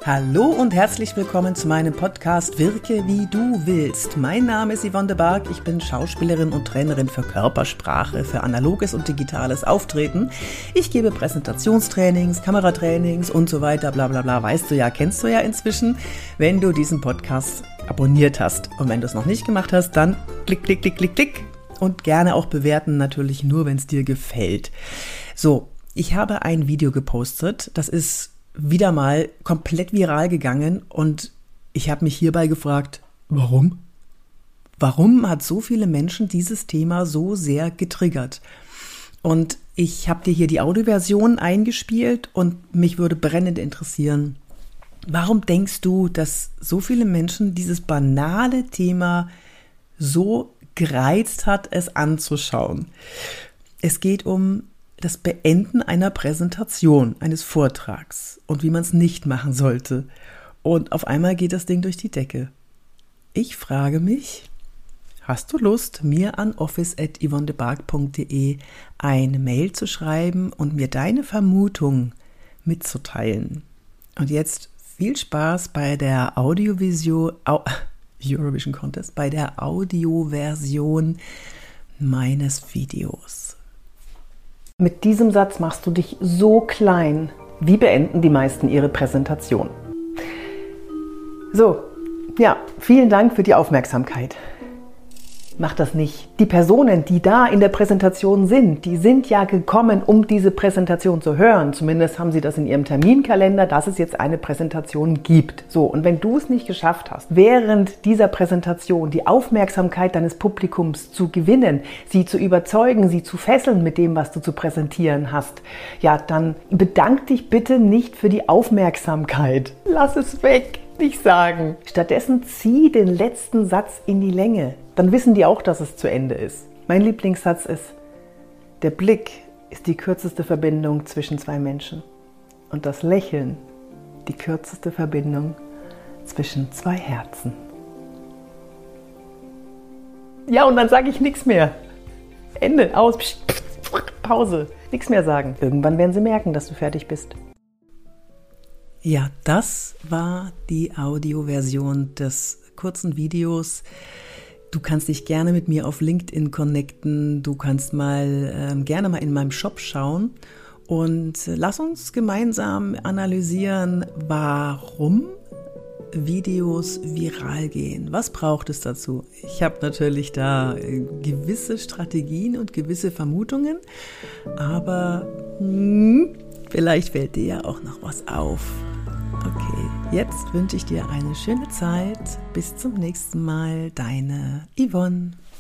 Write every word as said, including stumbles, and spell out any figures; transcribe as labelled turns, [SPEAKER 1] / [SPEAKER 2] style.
[SPEAKER 1] Hallo und herzlich willkommen zu meinem Podcast Wirke wie du willst. Mein Name ist Yvonne de Barg, ich bin Schauspielerin und Trainerin für Körpersprache, für analoges und digitales Auftreten. Ich gebe Präsentationstrainings, Kameratrainings und so weiter, bla bla bla, weißt du ja, kennst du ja inzwischen, wenn du diesen Podcast abonniert hast. Und wenn du es noch nicht gemacht hast, dann klick, klick, klick, klick, klick und gerne auch bewerten, natürlich nur, wenn es dir gefällt. So, ich habe ein Video gepostet, das ist wieder mal komplett viral gegangen und ich habe mich hierbei gefragt, warum? Warum hat so viele Menschen dieses Thema so sehr getriggert? Und ich habe dir hier die Audioversion eingespielt und mich würde brennend interessieren, warum denkst du, dass so viele Menschen dieses banale Thema so gereizt hat, es anzuschauen? Es geht um das Beenden einer Präsentation, eines Vortrags und wie man es nicht machen sollte. Und auf einmal geht das Ding durch die Decke. Ich frage mich, hast du Lust, mir an office at yvonnedebarg punkt de eine Mail zu schreiben und mir deine Vermutung mitzuteilen? Und jetzt viel Spaß bei der Audiovisio, Au, Eurovision Contest, bei der Audioversion meines Videos. Mit diesem Satz machst du dich so klein. Wie beenden die meisten ihre Präsentation? So, ja, vielen Dank für die Aufmerksamkeit. Mach das nicht. Die Personen, die da in der Präsentation sind, die sind ja gekommen, um diese Präsentation zu hören. Zumindest haben sie das in ihrem Terminkalender, dass es jetzt eine Präsentation gibt. So, und wenn du es nicht geschafft hast, während dieser Präsentation die Aufmerksamkeit deines Publikums zu gewinnen, sie zu überzeugen, sie zu fesseln mit dem, was du zu präsentieren hast, ja, dann bedank dich bitte nicht für die Aufmerksamkeit. Lass es weg. Nicht sagen. Stattdessen zieh den letzten Satz in die Länge. Dann wissen die auch, dass es zu Ende ist. Mein Lieblingssatz ist: Der Blick ist die kürzeste Verbindung zwischen zwei Menschen. Und das Lächeln die kürzeste Verbindung zwischen zwei Herzen. Ja, und dann sage ich nichts mehr. Ende, aus, pst, pst, Pause. Nichts mehr sagen. Irgendwann werden sie merken, dass du fertig bist. Ja, das war die Audioversion des kurzen Videos. Du kannst dich gerne mit mir auf LinkedIn connecten. Du kannst mal ähm, gerne mal in meinem Shop schauen und lass uns gemeinsam analysieren, warum Videos viral gehen. Was braucht es dazu? Ich habe natürlich da gewisse Strategien und gewisse Vermutungen, aber hm, vielleicht fällt dir ja auch noch was auf. Okay, jetzt wünsche ich dir eine schöne Zeit. Bis zum nächsten Mal, deine Yvonne.